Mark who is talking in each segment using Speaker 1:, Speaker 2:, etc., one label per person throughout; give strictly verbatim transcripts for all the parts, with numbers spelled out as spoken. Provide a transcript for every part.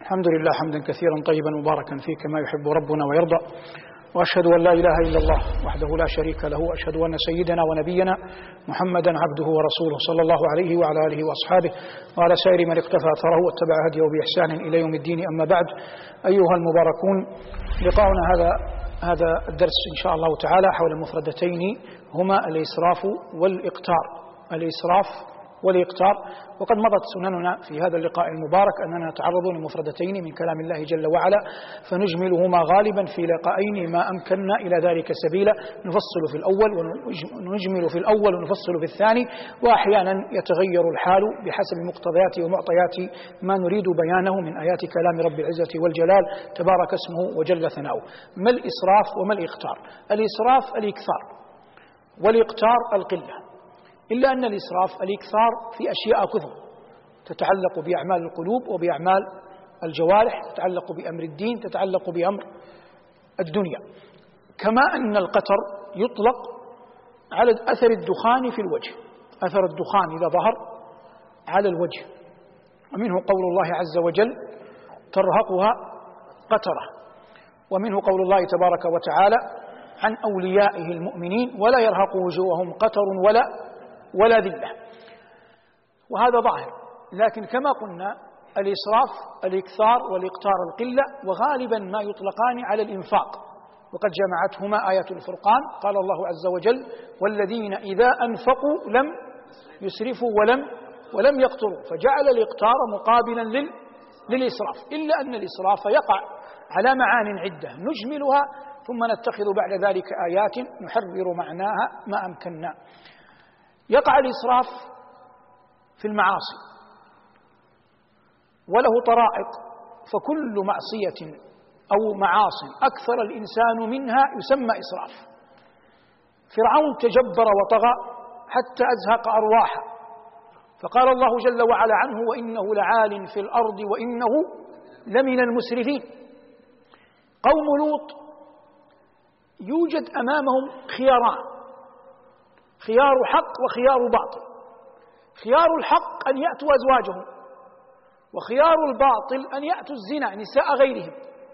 Speaker 1: الحمد لله حمدا كثيرا طيبا مباركا فيه كما يحب ربنا ويرضى، وأشهد أن لا إله إلا الله وحده لا شريك له، وأشهد أن سيدنا ونبينا محمدا عبده ورسوله صلى الله عليه وعلى آله وأصحابه وعلى سائر من اقتفى أثره واتبع هديه بإحسان إلى يوم الدين. أما بعد، أيها المباركون، لقاؤنا هذا هذا الدرس إن شاء الله تعالى حول مفردتين هما الإسراف والإقتار. الإسراف والإقتار. وقد مضت سنننا في هذا اللقاء المبارك أننا نتعرض لمفردتين من كلام الله جل وعلا، فنجملهما غالبا في لقاءين ما أمكننا إلى ذلك سبيلا، نفصل في الأول ونجمل في الأول ونفصل في الثاني، وأحيانا يتغير الحال بحسب مقتضيات ومعطيات ما نريد بيانه من آيات كلام رب العزة والجلال تبارك اسمه وجل ثناؤه. ما الإسراف وما الإقتار؟ الإسراف الإكثار، والإقتار القلة، إلا أن الإسراف الإكثار في أشياء كثر تتعلق بأعمال القلوب وبأعمال الجوارح، تتعلق بأمر الدين، تتعلق بأمر الدنيا. كما أن القتر يطلق على أثر الدخان في الوجه، أثر الدخان إذا ظهر على الوجه، ومنه قول الله عز وجل ترهقها قترة، ومنه قول الله تبارك وتعالى عن أوليائه المؤمنين ولا يرهق وجوههم قتر ولا ولا ذلة. وهذا ظاهر، لكن كما قلنا الإسراف الإكثار والإقتار القلة، وغالبا ما يطلقان على الإنفاق، وقد جمعتهما آية الفرقان. قال الله عز وجل والذين إذا أنفقوا لم يسرفوا ولم ولم يقتروا، فجعل الإقتار مقابلا لل للإسراف، إلا أن الإسراف يقع على معان عدة نجملها ثم نتخذ بعد ذلك آيات نحرر معناها ما أمكننا. يقع الإسراف في المعاصي وله طرائق، فكل معصية أو معاص أكثر الإنسان منها يسمى إسراف. فرعون تجبر وطغى حتى أزهق أرواحه، فقال الله جل وعلا عنه وإنه لعال في الأرض وإنه لمن المسرفين. قوم لوط يوجد أمامهم خياران، خيار حق وخيار باطل. خيار الحق أن يأتوا أزواجهم، وخيار الباطل أن يأتوا الزنا نساء غيرهم.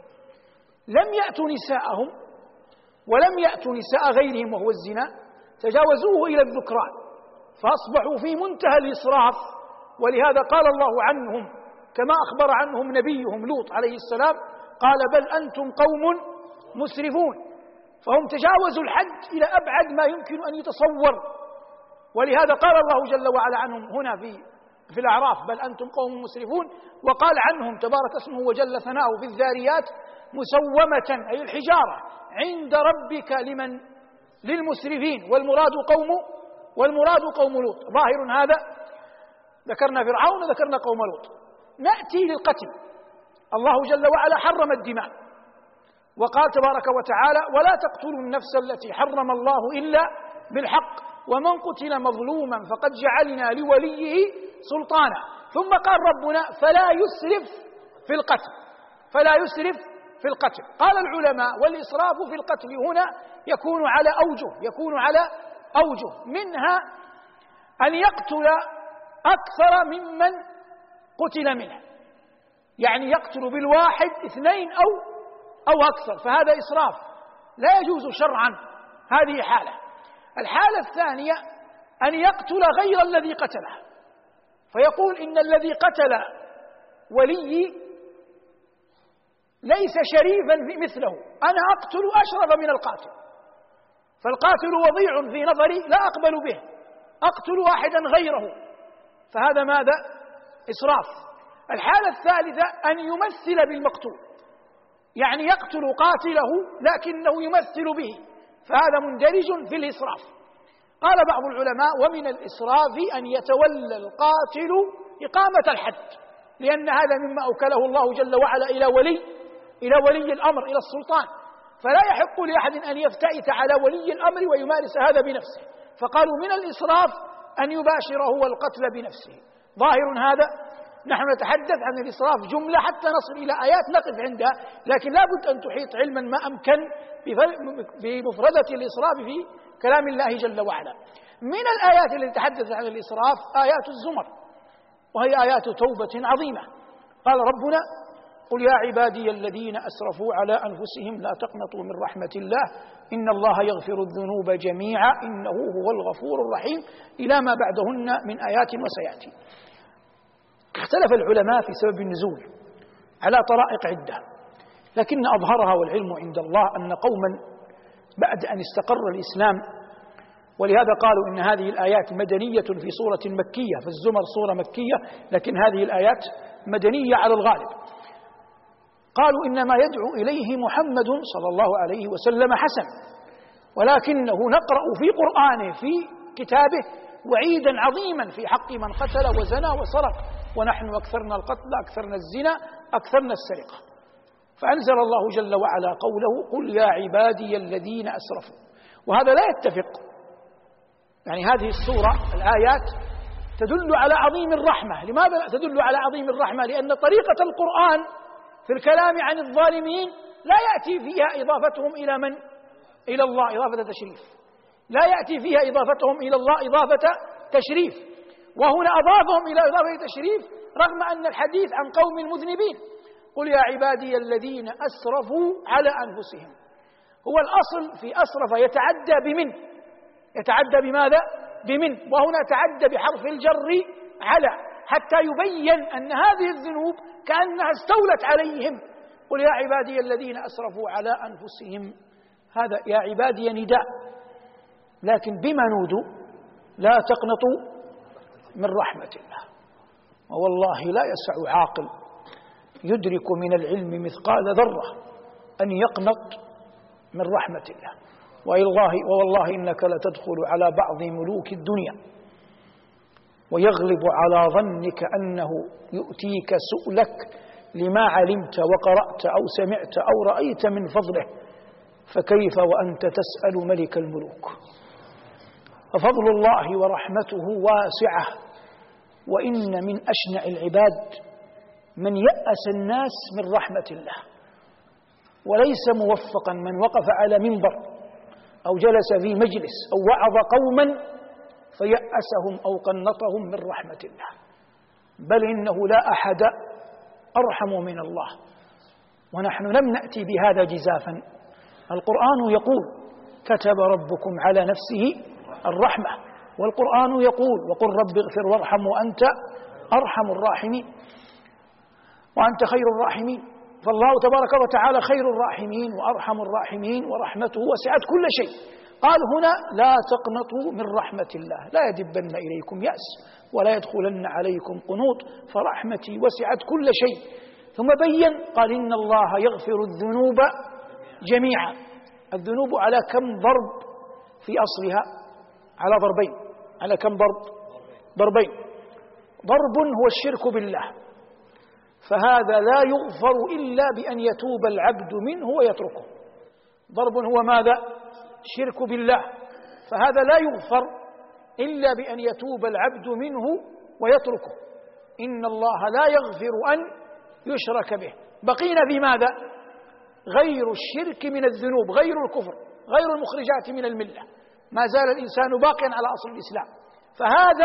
Speaker 1: لم يأتوا نساءهم ولم يأتوا نساء غيرهم وهو الزنا، تجاوزوه إلى الذكران، فأصبحوا في منتهى الإسراف. ولهذا قال الله عنهم كما أخبر عنهم نبيهم لوط عليه السلام، قال بل أنتم قوم مسرفون. فهم تجاوزوا الحد إلى أبعد ما يمكن أن يتصور. ولهذا قال الله جل وعلا عنهم هنا في في الأعراف بل أنتم قوم مسرفون، وقال عنهم تبارك اسمه وجل ثناؤه في الذاريات مسومة أي الحجارة عند ربك لمن للمسرفين، والمراد قوم والمراد قوم لوط. ظاهر هذا، ذكرنا فرعون وذكرنا قوم لوط. نأتي للقتل. الله جل وعلا حرم الدماء، وقال تبارك وتعالى ولا تقتلوا النفس التي حرم الله إلا بالحق ومن قتل مظلوما فقد جعلنا لوليه سلطانا. ثم قال ربنا فلا يسرف في القتل، فلا يسرف في القتل. قال العلماء والإسراف في القتل هنا يكون على أوجه، يكون على أوجه منها أن يقتل أكثر ممن قتل منه، يعني يقتل بالواحد اثنين أو أو أكثر، فهذا إسراف لا يجوز شرعا. هذه حالة. الحالة الثانية أن يقتل غير الذي قتله، فيقول إن الذي قتل ولي ليس شريفا مثله، أنا أقتل أشرف من القاتل، فالقاتل وضيع في نظري لا أقبل به، أقتل واحدا غيره، فهذا ماذا؟ إسراف. الحالة الثالثة أن يمثل بالمقتول، يعني يقتل قاتله لكنه يمثل به، فهذا مندرج في الإسراف. قال بعض العلماء ومن الإسراف أن يتولى القاتل إقامة الحد، لأن هذا مما أوكله الله جل وعلا إلى ولي إلى ولي الأمر، إلى السلطان، فلا يحق لأحد أن يفتئت على ولي الأمر ويمارس هذا بنفسه، فقالوا من الإسراف أن يباشر هو القتل بنفسه. ظاهر هذا. نحن نتحدث عن الإسراف جملة حتى نصل إلى آيات نقف عندها، لكن لا بد أن تحيط علما ما أمكن بمفردة الإسراف في كلام الله جل وعلا. من الآيات التي تحدث عن الإسراف آيات الزمر، وهي آيات توبة عظيمة. قال ربنا قل يا عبادي الذين أسرفوا على أنفسهم لا تقنطوا من رحمة الله إن الله يغفر الذنوب جميعا إنه هو الغفور الرحيم إلى ما بعدهن من آيات وسيأتي. اختلف العلماء في سبب النزول على طرائق عدة، لكن أظهرها والعلم عند الله أن قوما بعد أن استقر الإسلام، ولهذا قالوا إن هذه الآيات مدنية في سورة مكية، فالزمر سورة مكية لكن هذه الآيات مدنية على الغالب، قالوا إنما يدعو إليه محمد صلى الله عليه وسلم حسن، ولكنه نقرأ في قرآنه في كتابه وعيدا عظيما في حق من قتل وزنى وسرق، ونحن أكثرنا القتل أكثرنا الزنا أكثرنا السرقة. فأنزل الله جل وعلا قوله قل يا عبادي الذين أسرفوا، وهذا لا يتفق. يعني هذه السورة الآيات تدل على عظيم الرحمة. لماذا تدل على عظيم الرحمة؟ لأن طريقة القرآن في الكلام عن الظالمين لا يأتي فيها إضافتهم إلى من؟ إلى الله إضافة تشريف، لا يأتي فيها إضافتهم إلى الله إضافة تشريف، وهنا أضافهم إلى إضافة تشريف رغم أن الحديث عن قوم مذنبين. قل يا عبادي الذين أسرفوا على أنفسهم، هو الأصل في أسرف يتعدى بمن، يتعدى بماذا؟ بمن، وهنا تعدى بحرف الجر على حتى يبين أن هذه الذنوب كأنها استولت عليهم. قل يا عبادي الذين أسرفوا على أنفسهم، هذا يا عبادي نداء، لكن بما نودوا؟ لا تقنطوا من رحمة الله. ووالله لا يسع عاقل يدرك من العلم مثقال ذرة أن يقنط من رحمة الله. والله ووالله إنك لتدخل على بعض ملوك الدنيا ويغلب على ظنك أنه يؤتيك سؤلك لما علمت وقرأت أو سمعت أو رأيت من فضله، فكيف وأنت تسأل ملك الملوك؟ ففضل الله ورحمته واسعة، وإن من أشنع العباد من يأس الناس من رحمة الله، وليس موفقا من وقف على منبر أو جلس في مجلس أو وعظ قوما فيأسهم أو قنطهم من رحمة الله، بل إنه لا أحد أرحم من الله. ونحن لم نأتي بهذا جزافا، القرآن يقول كتب ربكم على نفسه الرحمة، والقرآن يقول وقل رب اغفر وارحم وأنت أرحم الراحمين وأنت خير الراحمين. فالله تبارك وتعالى خير الراحمين وأرحم الراحمين ورحمته وسعت كل شيء. قال هنا لا تقنطوا من رحمة الله، لا يدبن إليكم يأس ولا يدخلن عليكم قنوط فرحمتي وسعت كل شيء. ثم بين قال إن الله يغفر الذنوب جميعا. الذنوب على كم ضرب في أصلها؟ على ضربين. على كم ضرب؟ ضربين. ضرب هو الشرك بالله، فهذا لا يغفر إلا بأن يتوب العبد منه ويتركه. ضرب هو ماذا؟ شرك بالله، فهذا لا يغفر إلا بأن يتوب العبد منه ويتركه. إن الله لا يغفر أن يشرك به. بقينا في ماذا؟ غير الشرك من الذنوب، غير الكفر، غير المخرجات من الملة، ما زال الإنسان باقيا على أصل الإسلام، فهذا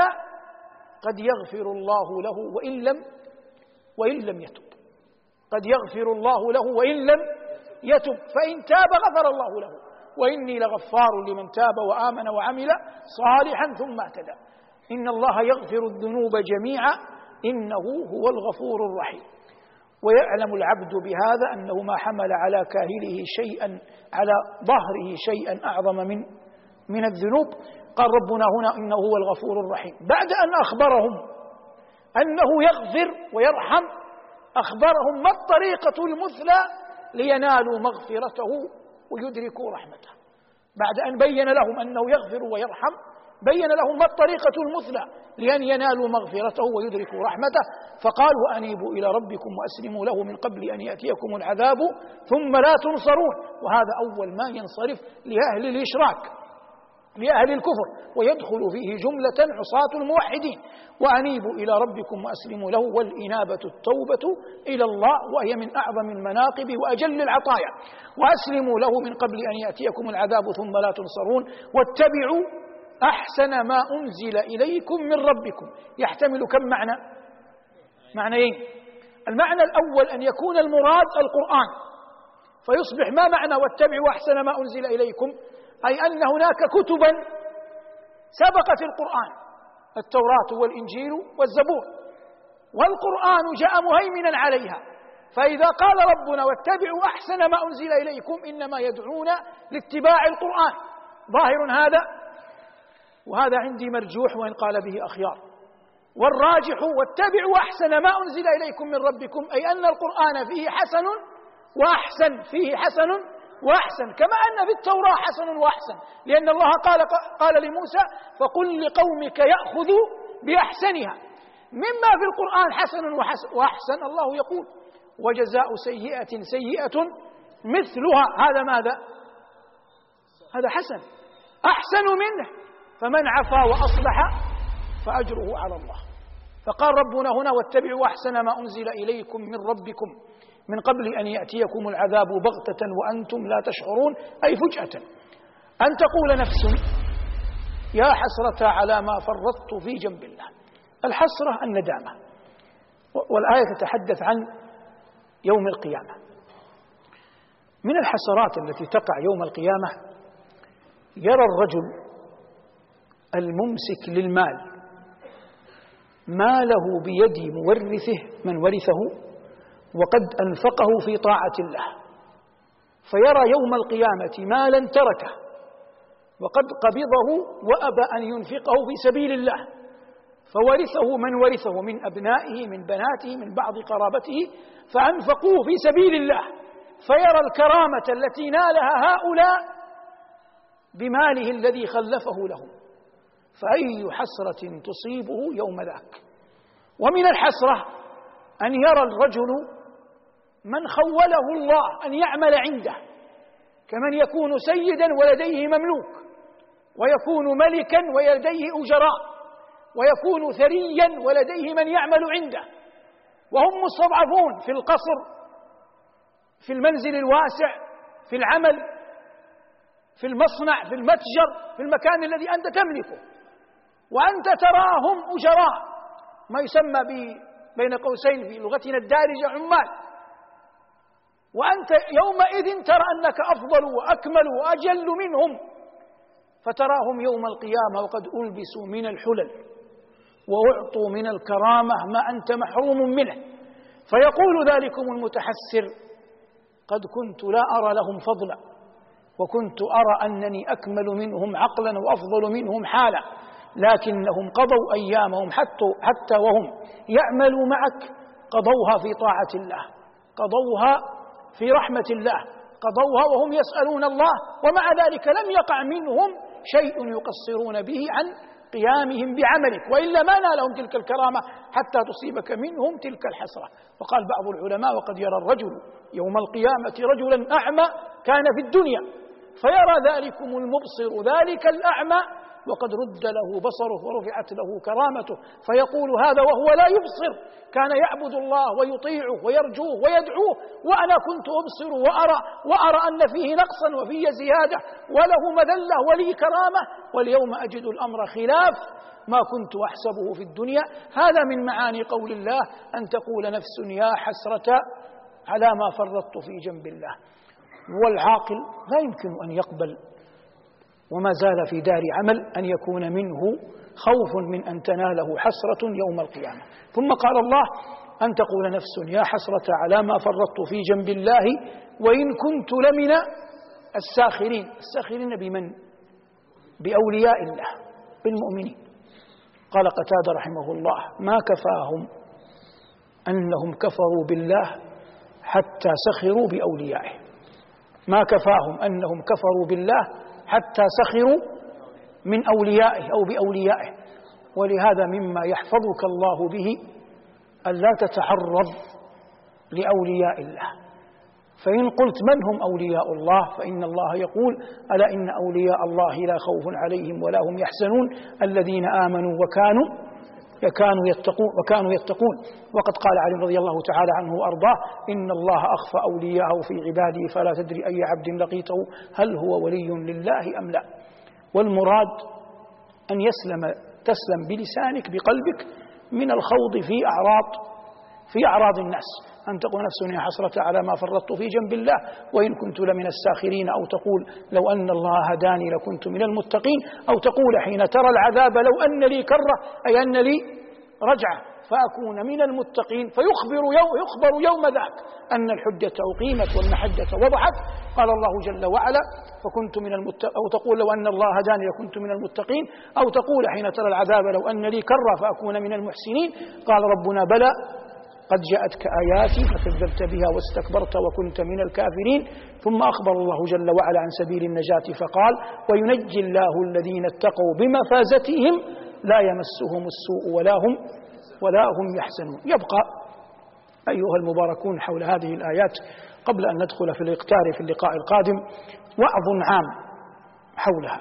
Speaker 1: قد يغفر الله له وإن لم وإن لم يتب. قد يغفر الله له وإن لم يتب، فإن تاب غفر الله له، وإني لغفار لمن تاب وآمن وعمل صالحا ثم اهتدى. إن الله يغفر الذنوب جميعا إنه هو الغفور الرحيم. ويعلم العبد بهذا أنه ما حمل على كاهله شيئا، على ظهره شيئا أعظم من من الذنوب. قال ربنا هنا إنه هو الغفور الرحيم، بعد أن أخبرهم أنه يغفر ويرحم أخبرهم ما الطريقة المثلى لينالوا مغفرته ويدركوا رحمته. بعد أن بين لهم أنه يغفر ويرحم بين لهم ما الطريقة المثلى لأن ينالوا مغفرته ويدركوا رحمته، فقال وأنيبوا إلى ربكم وأسلموا له من قبل أن يأتيكم العذاب ثم لا تنصرون. وهذا أول ما ينصرف لأهل الإشراك، لأهل الكفر، ويدخل فيه جملة عصاة الموحدين. وأنيبوا إلى ربكم وأسلموا له، والإنابة التوبة إلى الله، وهي من أعظم المناقب وأجل العطايا. وأسلموا له من قبل أن يأتيكم العذاب ثم لا تنصرون، واتبعوا أحسن ما أنزل إليكم من ربكم. يحتمل كم معنى؟ معنيين. المعنى الأول أن يكون المراد القرآن، فيصبح ما معنى واتبعوا أحسن ما أنزل إليكم، أي أن هناك كتبا سبقت القرآن، التوراة والإنجيل والزبور، والقرآن جاء مهيمنا عليها. فإذا قال ربنا واتبعوا أحسن ما أنزل إليكم إنما يدعون لاتباع القرآن، ظاهر هذا، وهذا عندي مرجوح وإن قال به أخيار. والراجح واتبعوا أحسن ما أنزل إليكم من ربكم، أي أن القرآن فيه حسن وأحسن، فيه حسن وأحسن، كما أن في التوراة حسن وأحسن، لأن الله قال قال لموسى فقل لقومك يأخذوا بأحسنها. مما في القرآن حسن وأحسن الله يقول وجزاء سيئة سيئة مثلها، هذا ماذا؟ هذا حسن، أحسن منه، فمن عفا وأصلح فأجره على الله. فقال ربنا هنا واتبعوا أحسن ما أنزل إليكم من ربكم من قبل أن يأتيكم العذاب بغتة وأنتم لا تشعرون، أي فجأة. أن تقول نفس يا حسرة على ما فرطت في جنب الله. الحسرة الندامة، والآية تتحدث عن يوم القيامة. من الحسرات التي تقع يوم القيامة يرى الرجل الممسك للمال ماله بيد مورثه من ورثه وقد أنفقه في طاعة الله، فيرى يوم القيامة مالا تركه وقد قبضه وأبى أن ينفقه في سبيل الله، فورثه من ورثه من أبنائه من بناته من بعض قرابته فأنفقوه في سبيل الله، فيرى الكرامة التي نالها هؤلاء بماله الذي خلفه لهم، فأي حسرة تصيبه يوم ذاك. ومن الحسرة أن يرى الرجل من خوله الله أن يعمل عنده، كمن يكون سيدا ولديه مملوك، ويكون ملكا ولديه أجراء، ويكون ثريا ولديه من يعمل عنده، وهم مستضعفون في القصر، في المنزل الواسع، في العمل، في المصنع، في المتجر، في المكان الذي أنت تملكه، وأنت تراهم أجراء، ما يسمى بين قوسين في لغتنا الدارجة عمال، وأنت يومئذ ترى أنك أفضل وأكمل وأجل منهم، فتراهم يوم القيامة وقد ألبسوا من الحلل وأعطوا من الكرامة ما أنت محروم منه، فيقول ذلكم المتحسر قد كنت لا أرى لهم فضلا، وكنت أرى أنني أكمل منهم عقلا وأفضل منهم حالا، لكنهم قضوا أيامهم حتى, حتى وهم يعملوا معك قضوها في طاعة الله، قضوها في رحمة الله، قضوها وهم يسألون الله، ومع ذلك لم يقع منهم شيء يقصرون به عن قيامهم بعملك، وإلا ما نالهم تلك الكرامة حتى تصيبك منهم تلك الحسرة. وقال بعض العلماء وقد يرى الرجل يوم القيامة رجلا أعمى كان في الدنيا فيرى ذلكم المبصر ذلك الأعمى وقد رد له بصره ورفعت له كرامته، فيقول هذا وهو لا يبصر كان يعبد الله ويطيعه ويرجوه ويدعوه، وأنا كنت أبصر وأرى وأرى أن فيه نقصا وفيه زيادة وله مذلة ولي كرامة، واليوم أجد الأمر خلاف ما كنت أحسبه في الدنيا. هذا من معاني قول الله أن تقول نفس يا حسرة على ما فرطت في جنب الله. والعاقل لا يمكن أن يقبل وما زال في دار عمل أن يكون منه خوف من أن تناله حسرة يوم القيامة. ثم قال الله أن تقول نفس يا حسرة على ما فرطت في جنب الله وإن كنت لمن الساخرين. الساخرين بمن؟ بأولياء الله، بالمؤمنين. قال قتادة رحمه الله ما كفاهم أنهم كفروا بالله حتى سخروا بأوليائه، ما كفاهم أنهم كفروا بالله حتى سخروا من أوليائه أو بأوليائه. ولهذا مما يحفظك الله به ألا تتعرض لأولياء الله، فإن قلت من هم أولياء الله فإن الله يقول ألا إن أولياء الله لا خوف عليهم ولا هم يحزنون الذين آمنوا وكانوا كانوا يتقون وكانوا يتقون. وقد قال علي رضي الله تعالى عنه وأرضاه إن الله أخفى أولياءه في عباده فلا تدري أي عبد لقيته هل هو ولي لله أم لا. والمراد أن يسلم تسلم بلسانك بقلبك من الخوض في أعراض في أعراض الناس، أن تقول نفس يا حسرة على ما فرطت في جنب الله وإن كنت لمن الساخرين، أو تقول لو أن الله هداني لكنت من المتقين، أو تقول حين ترى العذاب لو أن لي كرة، أي أن لي رجعة فأكون من المتقين، فيخبر يوم, يخبر يوم ذاك أن الحجة أقيمت والمحجة وضحت. قال الله جل وعلا فكنت من المتقين، أو تقول لو أن الله هداني لكنت من المتقين، أو تقول حين ترى العذاب لو أن لي كرة فأكون من المحسنين. قال ربنا بلى قد جاءتك آياتي فكذبت بها واستكبرت وكنت من الكافرين. ثم أخبر الله جل وعلا عن سبيل النجاة فقال وينجي الله الذين اتقوا بمفازتهم لا يمسهم السوء ولا هم ولا هم يحزنون. يبقى أيها المباركون حول هذه الآيات قبل أن ندخل في الإقتار في اللقاء القادم وعظ عام حولها.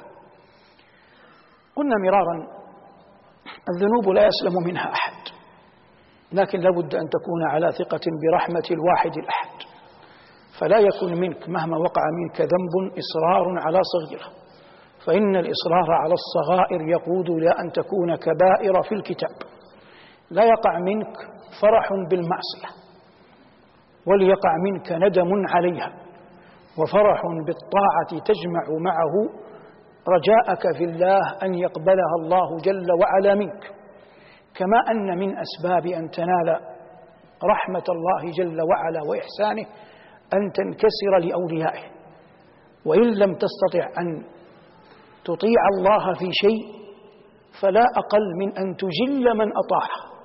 Speaker 1: قلنا مرارا الذنوب لا يسلم منها أحد، لكن لابد أن تكون على ثقة برحمة الواحد الأحد، فلا يكون منك مهما وقع منك ذنب إصرار على صغيرة، فإن الإصرار على الصغائر يقود إلى أن تكون كبائر في الكتاب. لا يقع منك فرح بالمعصية وليقع منك ندم عليها، وفرح بالطاعة تجمع معه رجاءك في الله أن يقبلها الله جل وعلا منك. كما أن من أسباب أن تنال رحمة الله جل وعلا وإحسانه أن تنكسر لأوليائه، وإن لم تستطع أن تطيع الله في شيء فلا أقل من أن تجل من أطاعه.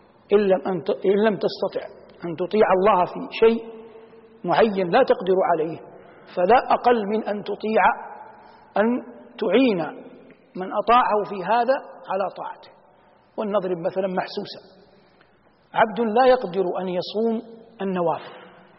Speaker 1: إن لم تستطع أن تطيع الله في شيء معين لا تقدر عليه فلا أقل من أن تطيع أن تعين من أطاعه في هذا على طاعته. ولنضرب مثلا محسوسا، عبد لا يقدر أن يصوم النوافل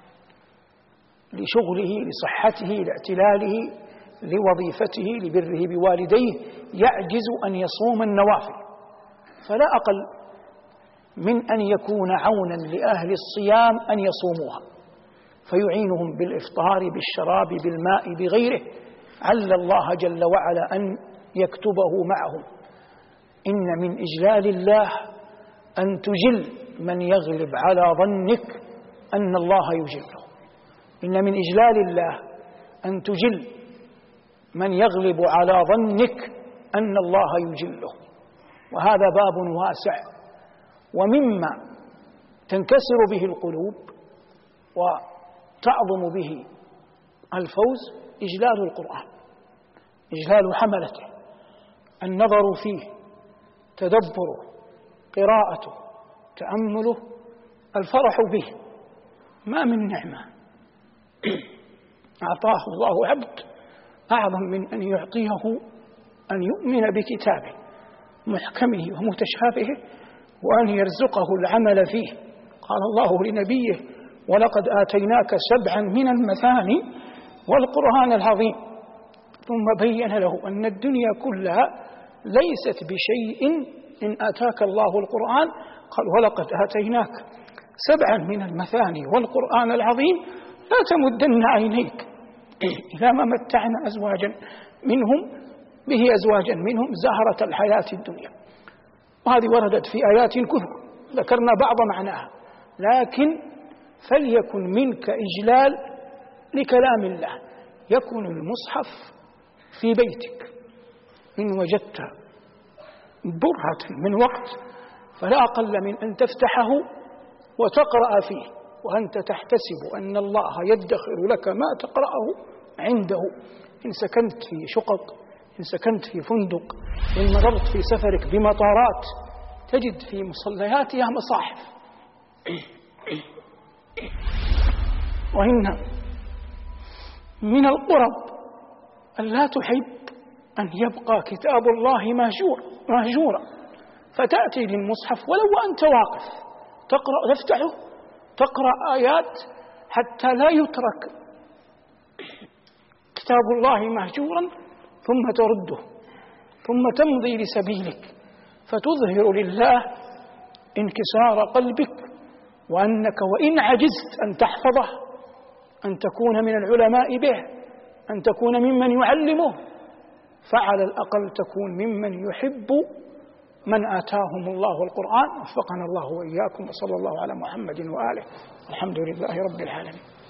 Speaker 1: لشغله لصحته لاعتلاله لوظيفته لبره بوالديه، يعجز أن يصوم النوافل، فلا أقل من أن يكون عونا لأهل الصيام أن يصوموها، فيعينهم بالإفطار بالشراب بالماء بغيره، عل الله جل وعلا أن يكتبه معهم. إن من إجلال الله أن تجل من يغلب على ظنك أن الله يجله. إن من إجلال الله أن تجل من يغلب على ظنك أن الله يجله. وهذا باب واسع، ومما تنكسر به القلوب وتعظم به الفوز إجلال القرآن، إجلال حملته، النظر فيه، تدبره، قراءته، تأمله، الفرح به. ما من نعمة أعطاه الله عبد أعظم من أن يعطيه أن يؤمن بكتابه محكمه ومتشابهه وأن يرزقه العمل فيه. قال الله لنبيه ولقد آتيناك سبعا من المثاني والقرآن العظيم، ثم بين له أن الدنيا كلها ليست بشيء إن آتاك الله القرآن. قال ولقد آتيناك سبعا من المثاني والقرآن العظيم لا تمدن عينيك إلى ما متعنا أزواجا منهم به أزواجا منهم زهرة الحياة الدنيا. وهذه وردت في آيات كثر ذكرنا بعض معناها، لكن فليكن منك إجلال لكلام الله. يكون المصحف في بيتك، إن وجدت برهة من وقت فلا أقل من أن تفتحه وتقرأ فيه وأنت تحتسب أن الله يدخر لك ما تقرأه عنده. إن سكنت في شقق، إن سكنت في فندق، إن مررت في سفرك بمطارات تجد في مصلياتها مصاحف. وإن من القرب أن لا تحب أن يبقى كتاب الله مهجورا، فتأتي للمصحف ولو وأنت واقف تقرأ تفتحه تقرأ آيات حتى لا يترك كتاب الله مهجورا، ثم ترده ثم تمضي لسبيلك فتظهر لله انكسار قلبك، وأنك وإن عجزت أن تحفظه، أن تكون من العلماء به، أن تكون ممن يعلمه، فعلى الأقل تكون ممن يحب من آتاهم الله القرآن وفقنا الله وإياكم، وصلى الله على محمد وآله، الحمد لله رب العالمين.